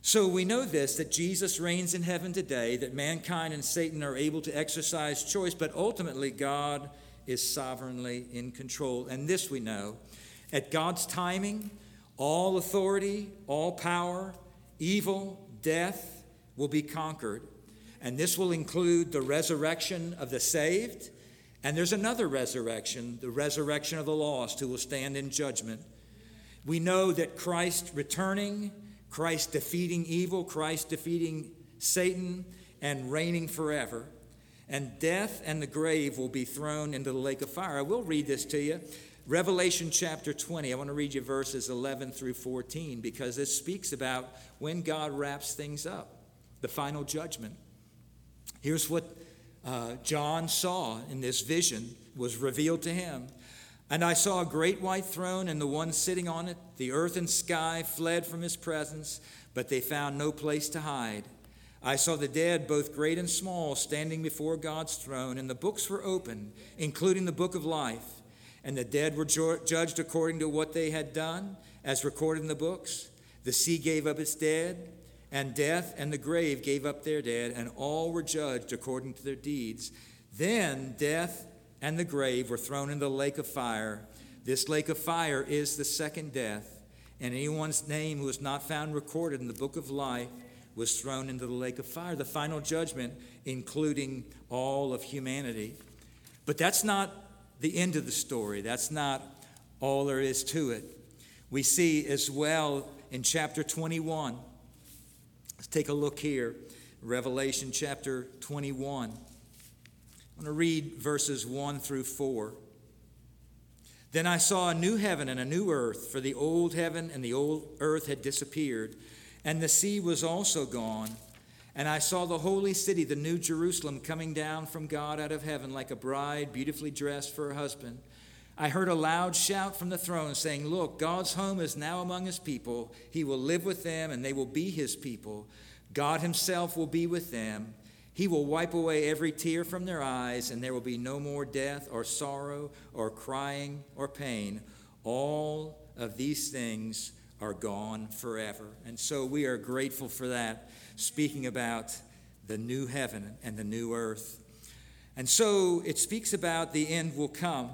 So we know this, that Jesus reigns in heaven today, that mankind and Satan are able to exercise choice, but ultimately God is sovereignly in control. And this we know, at God's timing, all authority, all power, evil, death will be conquered. And this will include the resurrection of the saved. And there's another resurrection, the resurrection of the lost who will stand in judgment. We know that Christ returning, Christ defeating evil, Christ defeating Satan and reigning forever. And death and the grave will be thrown into the lake of fire. I will read this to you. Revelation chapter twenty. I want to read you verses eleven through fourteen because this speaks about when God wraps things up, the final judgment. Here's what uh, John saw in this vision, was revealed to him. And I saw a great white throne and the one sitting on it. The earth and sky fled from his presence, but they found no place to hide. I saw the dead, both great and small, standing before God's throne, and the books were opened, including the book of life. And the dead were ju- judged according to what they had done, as recorded in the books. The sea gave up its dead, and death and the grave gave up their dead, and all were judged according to their deeds. Then death and the grave were thrown into the lake of fire. This lake of fire is the second death, and anyone's name who was not found recorded in the book of life was thrown into the lake of fire, the final judgment, including all of humanity. But that's not the end of the story. That's not all there is to it. We see as well in chapter twenty-one. Let's take a look here. Revelation chapter twenty-one. I'm going to read verses one through four. Then I saw a new heaven and a new earth, for the old heaven and the old earth had disappeared, and the sea was also gone. And I saw the holy city, the new Jerusalem, coming down from God out of heaven like a bride beautifully dressed for her husband. I heard a loud shout from the throne saying, "Look, God's home is now among his people. He will live with them, and they will be his people. God himself will be with them. He will wipe away every tear from their eyes, and there will be no more death or sorrow or crying or pain. All of these things are gone forever." And so we are grateful for that, speaking about the new heaven and the new earth. And so it speaks about the end will come.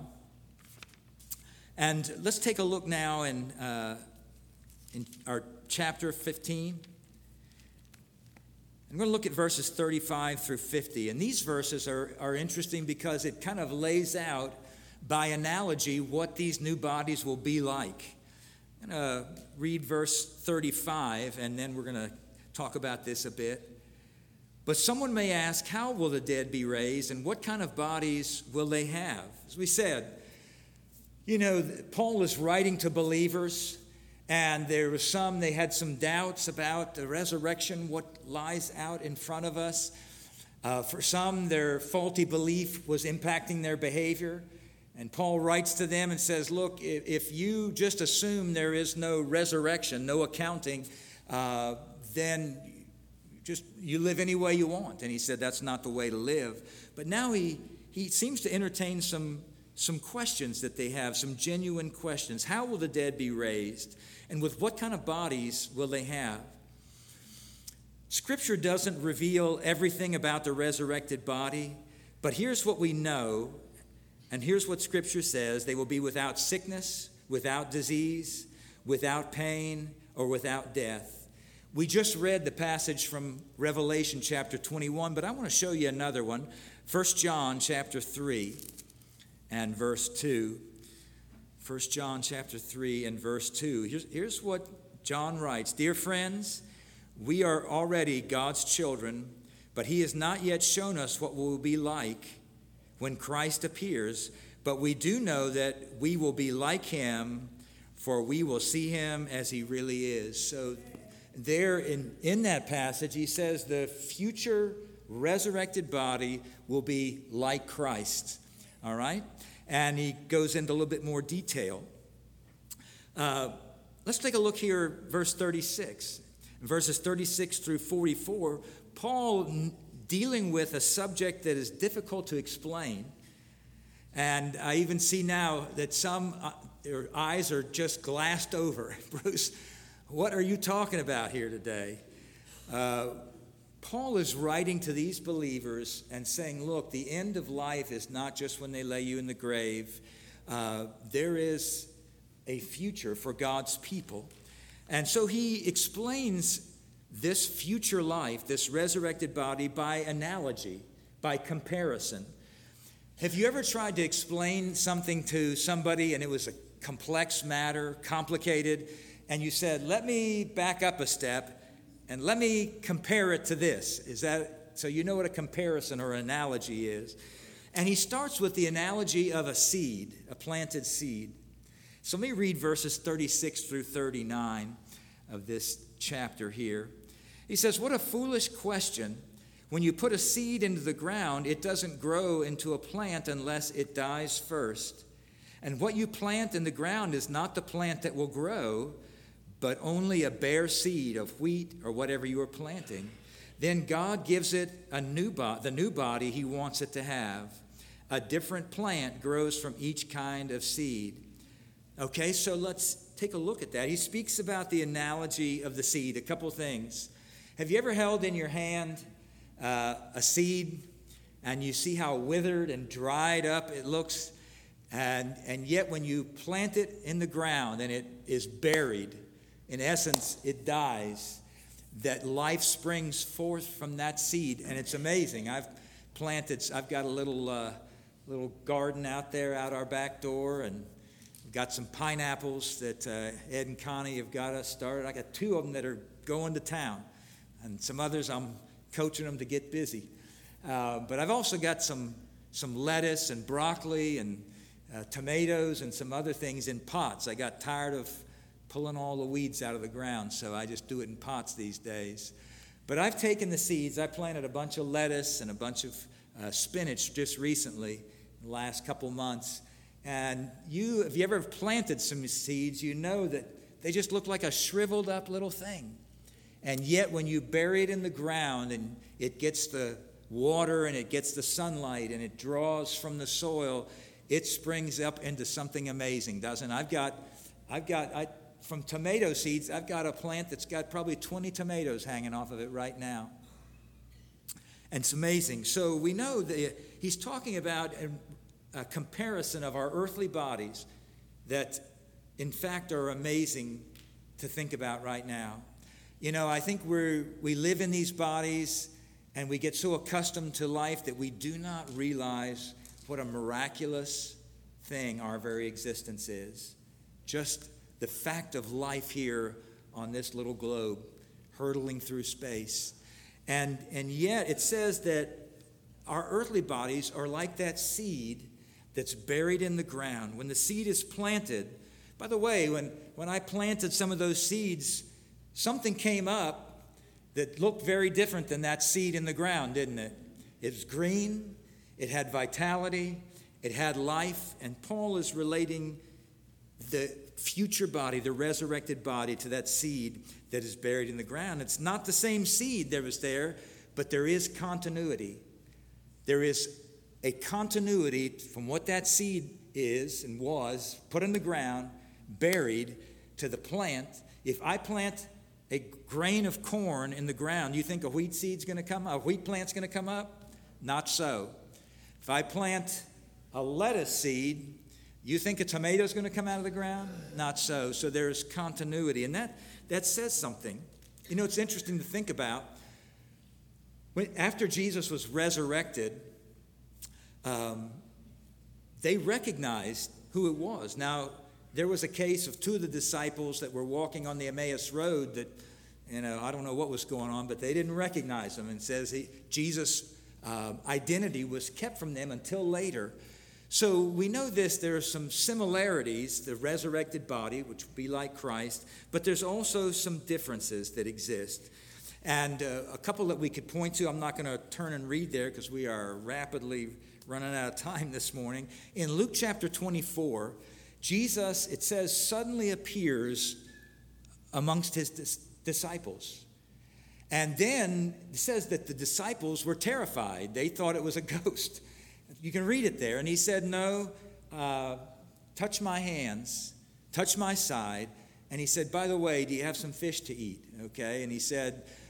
And let's take a look now in, uh, in our chapter fifteen. I'm going to look at verses thirty-five through fifty. And these verses are, are interesting because it kind of lays out by analogy what these new bodies will be like. I'm going to read verse thirty-five, and then we're going to talk about this a bit. But someone may ask, how will the dead be raised, and what kind of bodies will they have? As we said, you know, Paul is writing to believers, and there were some, they had some doubts about the resurrection, what lies out in front of us. Uh, for some, their faulty belief was impacting their behavior. And Paul writes to them and says, look, if, if you just assume there is no resurrection, no accounting, uh, then just you live any way you want. And he said that's not the way to live. But now he, he seems to entertain some Some questions that they have, some genuine questions. How will the dead be raised? And with what kind of bodies will they have? Scripture doesn't reveal everything about the resurrected body, but here's what we know, and here's what Scripture says. They will be without sickness, without disease, without pain, or without death. We just read the passage from Revelation chapter twenty-one, but I want to show you another one. First John chapter three. And verse two, First John chapter three and verse two. Here's, here's what John writes. Dear friends, we are already God's children, but he has not yet shown us what we'll be like when Christ appears. But we do know that we will be like him, for we will see him as he really is. So there in, in that passage, he says the future resurrected body will be like Christ. All right? And he goes into a little bit more detail. Uh, let's take a look here, verse thirty-six. Verses thirty-six through forty-four, Paul dealing with a subject that is difficult to explain. And I even see now that some uh, their eyes are just glassed over. Bruce, what are you talking about here today? Uh, Paul is writing to these believers and saying, look, the end of life is not just when they lay you in the grave. Uh, there is a future for God's people. And so he explains this future life, this resurrected body, by analogy, by comparison. Have you ever tried to explain something to somebody and it was a complex matter, complicated, and you said, let me back up a step and let me compare it to this? Is that, so you know what a comparison or analogy is. And he starts with the analogy of a seed, a planted seed. So let me read verses thirty-six through thirty-nine of this chapter here. He says, what a foolish question. When you put a seed into the ground, it doesn't grow into a plant unless it dies first. And what you plant in the ground is not the plant that will grow, but only a bare seed of wheat or whatever you are planting. Then God gives it a new bo- the new body he wants it to have. A different plant grows from each kind of seed. Okay, so let's take a look at that. He speaks about the analogy of the seed, a couple things. Have you ever held in your hand uh, a seed and you see how withered and dried up it looks? And, and yet when you plant it in the ground and it is buried, in essence, it dies, that life springs forth from that seed. And it's amazing. I've planted, I've got a little, uh, little garden out there out our back door, and we've got some pineapples that uh, Ed and Connie have got us started. I got two of them that are going to town, and some others I'm coaching them to get busy. Uh, but I've also got some, some lettuce and broccoli and uh, tomatoes and some other things in pots. I got tired of pulling all the weeds out of the ground, so I just do it in pots these days. But I've taken the seeds. I planted a bunch of lettuce and a bunch of uh, spinach just recently, in the last couple months. And you, if you ever planted some seeds, you know that they just look like a shriveled up little thing. And yet when you bury it in the ground and it gets the water and it gets the sunlight and it draws from the soil, it springs up into something amazing, doesn't it? I've got, I've got, I, from tomato seeds, I've got a plant that's got probably twenty tomatoes hanging off of it right now. And it's amazing. So we know that he's talking about a, a comparison of our earthly bodies that, in fact, are amazing to think about right now. You know, I think we're, we live in these bodies and we get so accustomed to life that we do not realize what a miraculous thing our very existence is. Just the fact of life here on this little globe, hurtling through space. And, and yet it says that our earthly bodies are like that seed that's buried in the ground. When the seed is planted, by the way, when, when I planted some of those seeds, something came up that looked very different than that seed in the ground, didn't it? It was green, it had vitality, it had life, and Paul is relating the future body, the resurrected body, to that seed that is buried in the ground. It's not the same seed that was there, but there is continuity. There is a continuity from what that seed is and was put in the ground, buried, to the plant. If I plant a grain of corn in the ground, you think a wheat seed's going to come up? A wheat plant's going to come up? Not so. If I plant a lettuce seed, you think a tomato's going to come out of the ground? Not so. So there's continuity, and that, that says something. You know, it's interesting to think about. When, after Jesus was resurrected, um, they recognized who it was. Now, there was a case of two of the disciples that were walking on the Emmaus Road that, you know, I don't know what was going on, but they didn't recognize him. And says he, Jesus' uh, identity was kept from them until later. So we know this, there are some similarities, the resurrected body, which would be like Christ, but there's also some differences that exist. And uh, a couple that we could point to, I'm not going to turn and read there because we are rapidly running out of time this morning. In Luke chapter twenty-four, Jesus, it says, suddenly appears amongst his dis- disciples. And then it says that the disciples were terrified. They thought it was a ghost. You can read it there. And he said, no, uh, touch my hands, touch my side. And he said, by the way, do you have some fish to eat? Okay. And he said,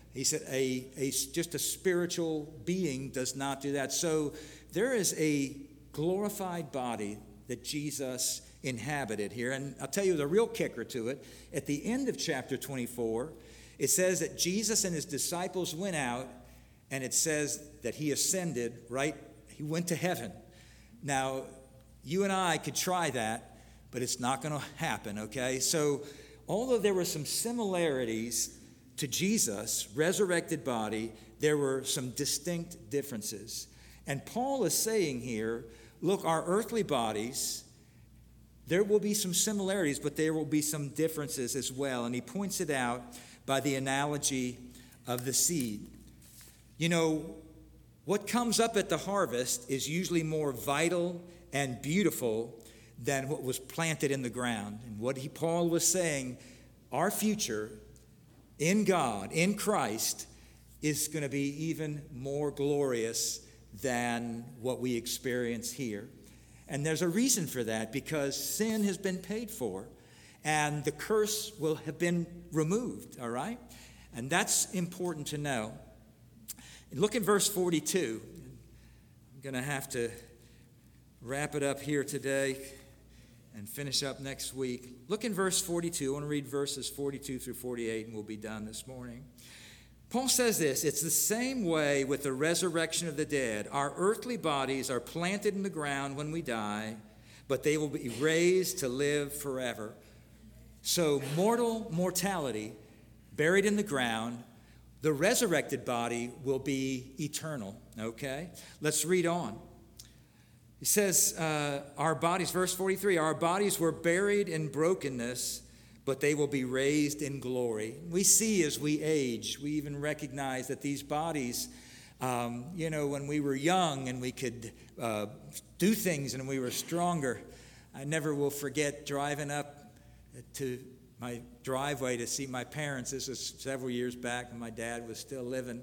He said a, a just a spiritual being does not do that. So there is a glorified body that Jesus inhabited here. And I'll tell you the real kicker to it. At the end of chapter twenty-four, it says that Jesus and his disciples went out, and it says that he ascended, right? He went to heaven. Now, you and I could try that, but it's not going to happen, okay? So although there were some similarities to Jesus' resurrected body, there were some distinct differences. And Paul is saying here, look, our earthly bodies, there will be some similarities, but there will be some differences as well. And he points it out by the analogy of the seed. You know, what comes up at the harvest is usually more vital and beautiful than what was planted in the ground. And what he, Paul was saying, our future in God, in Christ, is going to be even more glorious than what we experience here. And there's a reason for that, because sin has been paid for and the curse will have been removed, all right? And that's important to know. Look at verse forty-two. I'm going to have to wrap it up here today and finish up next week. Look in verse forty-two. I want to read verses forty-two through forty-eight, and we'll be done this morning. Paul says this, it's the same way with the resurrection of the dead. Our earthly bodies are planted in the ground when we die, but they will be raised to live forever. So mortal mortality, buried in the ground, the resurrected body will be eternal, okay? Let's read on. He says, uh, our bodies, verse forty-three, our bodies were buried in brokenness, but they will be raised in glory. We see as we age, we even recognize that these bodies, um, you know, when we were young and we could uh, do things and we were stronger, I never will forget driving up to my driveway to see my parents. This was several years back when my dad was still living.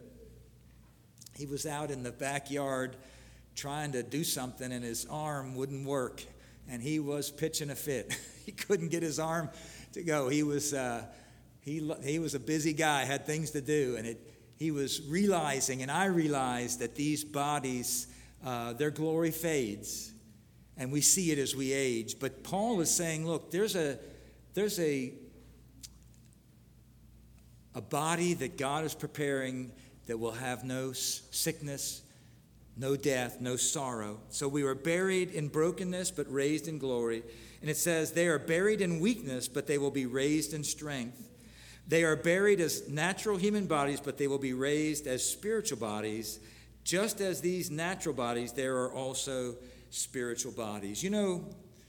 He was out in the backyard trying to do something, and his arm wouldn't work, and he was pitching a fit. He couldn't get his arm to go. He was uh, he he was a busy guy, had things to do, and it he was realizing, and I realized that these bodies, uh, their glory fades, and we see it as we age. But Paul is saying, look, there's a there's a a body that God is preparing that will have no sickness, no death, no sorrow. So we were buried in brokenness, but raised in glory. And it says, they are buried in weakness, but they will be raised in strength. They are buried as natural human bodies, but they will be raised as spiritual bodies. Just as these natural bodies, there are also spiritual bodies. You know,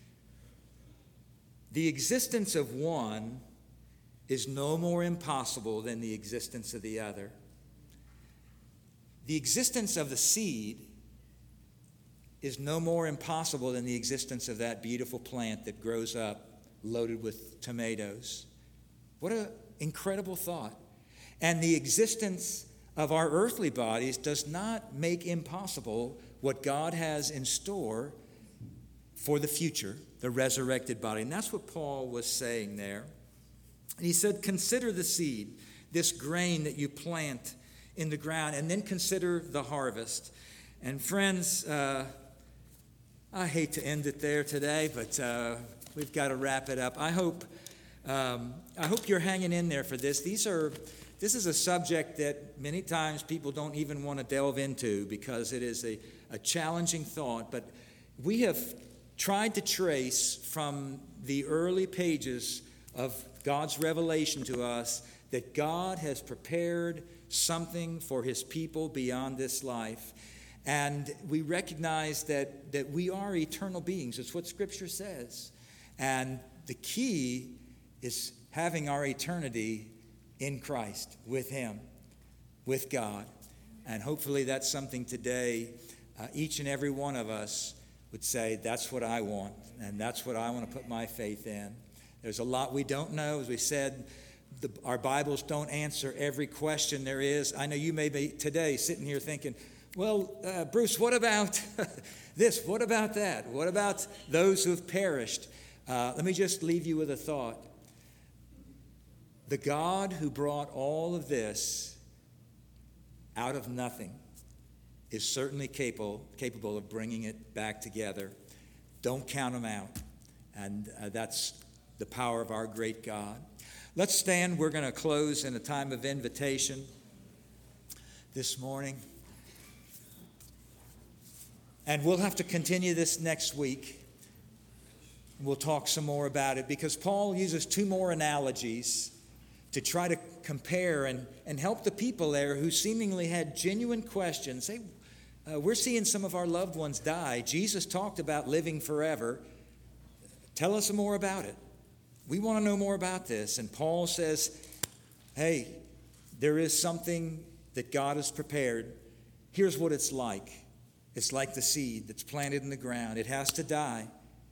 the existence of one is no more impossible than the existence of the other. The existence of the seed is no more impossible than the existence of that beautiful plant that grows up loaded with tomatoes. What an incredible thought. And the existence of our earthly bodies does not make impossible what God has in store for the future, the resurrected body. And that's what Paul was saying there. And he said, consider the seed, this grain that you plant in the ground, and then consider the harvest. And friends, uh, I hate to end it there today, but uh, we've got to wrap it up. I hope um, I hope you're hanging in there for this. These are this is a subject that many times people don't even want to delve into because it is a, a challenging thought. But we have tried to trace from the early pages of God's revelation to us that God has prepared something for his people beyond this life. And we recognize that, that we are eternal beings. It's what Scripture says. And the key is having our eternity in Christ, with him, with God. And hopefully that's something today uh, each and every one of us would say, that's what I want, and that's what I want to put my faith in. There's a lot we don't know. As we said, the, our Bibles don't answer every question there is. I know you may be today sitting here thinking, well, uh, Bruce, what about this? What about that? What about those who have perished? Uh, let me just leave you with a thought. The God who brought all of this out of nothing is certainly capable, capable of bringing it back together. Don't count them out. And uh, that's the power of our great God. Let's stand. We're going to close in a time of invitation this morning. And we'll have to continue this next week. We'll talk some more about it because Paul uses two more analogies to try to compare and, and help the people there who seemingly had genuine questions. Hey, uh, we're seeing some of our loved ones die. Jesus talked about living forever. Tell us more about it. We want to know more about this. And Paul says, hey, there is something that God has prepared. Here's what it's like. It's like the seed that's planted in the ground. It has to die.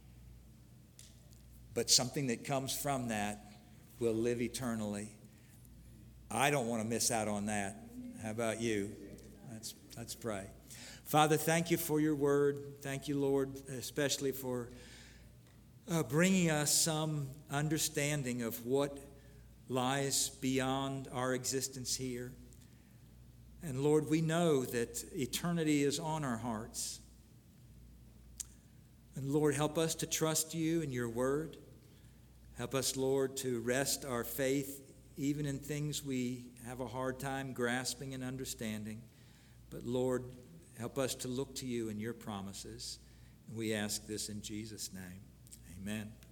But something that comes from that will live eternally. I don't want to miss out on that. How about you? Let's, let's pray. Father, thank you for your word. Thank you, Lord, especially for uh, bringing us some understanding of what lies beyond our existence here. And Lord, we know that eternity is on our hearts. And Lord, help us to trust you and your word. Help us, Lord, to rest our faith even in things we have a hard time grasping and understanding. But Lord, help us to look to you and your promises. And we ask this in Jesus' name. Amen.